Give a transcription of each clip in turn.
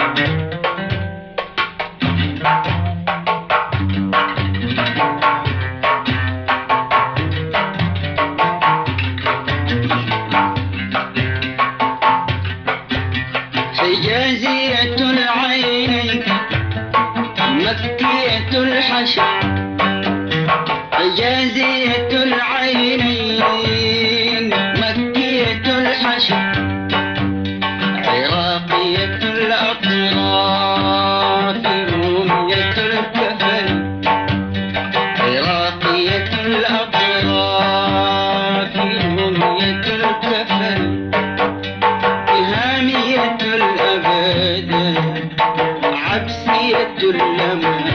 حجازية العينين مكية الحشا، حجازية العينين مكية الحشا، عراقية الأطراف رومية الكفن، عراقية الأطراف رومية الكفن، إهامية الأبد عبسية اللمى،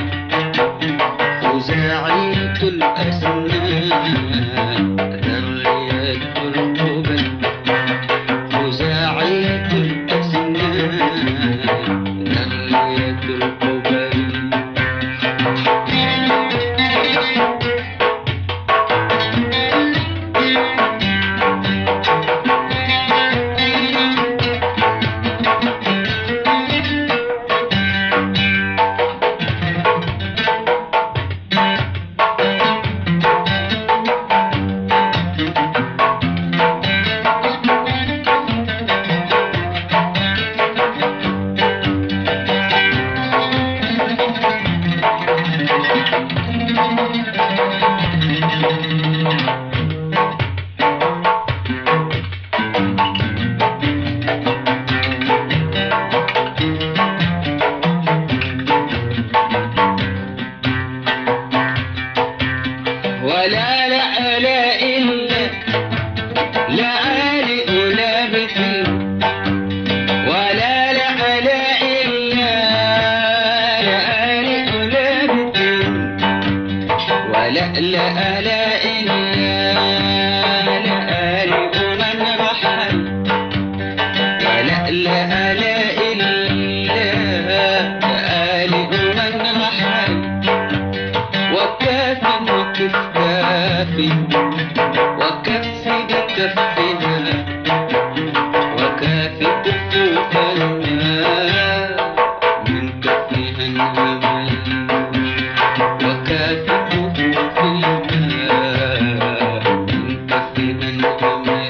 خزاعية الأسنان ذرية القبل، خزاعية الأسنان ذرية القبل. ولا لا لا إلا لا آلئ لا بكي، ولا لا لا إلا لا آلئ لا بكي، ولا لا لا إلا لا آلئ من رحل، ولا لا لا إلا لا آلئ من رحل، وكاف وكف كافي وكف بكفها، وكاف كفوف الماء من كفها الهمل، وكاف كفوف الماء من كفها الهمل.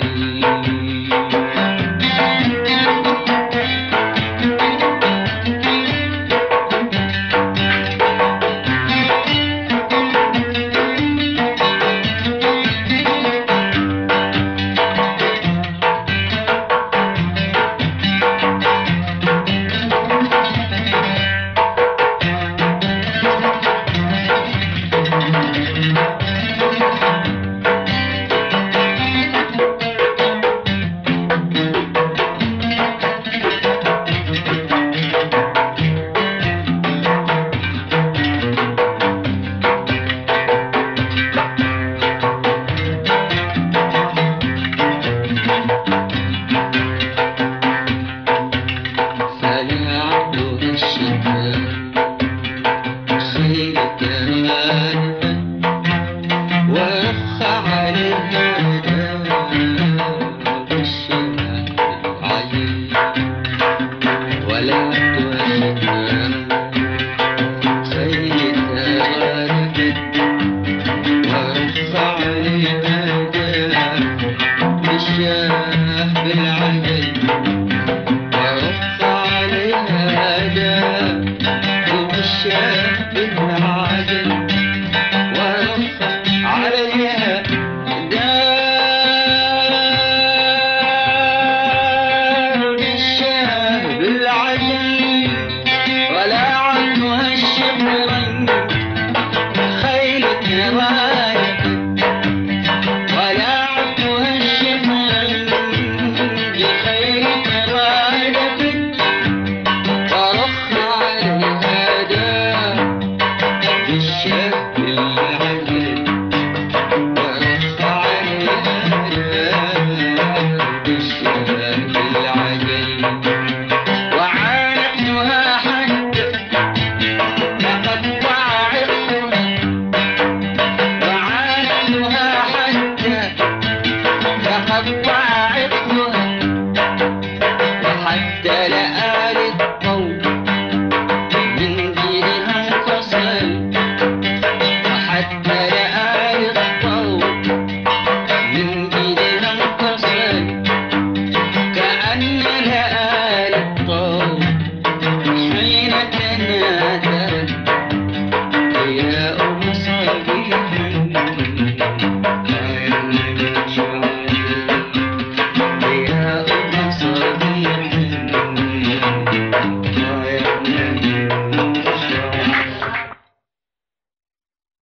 الناس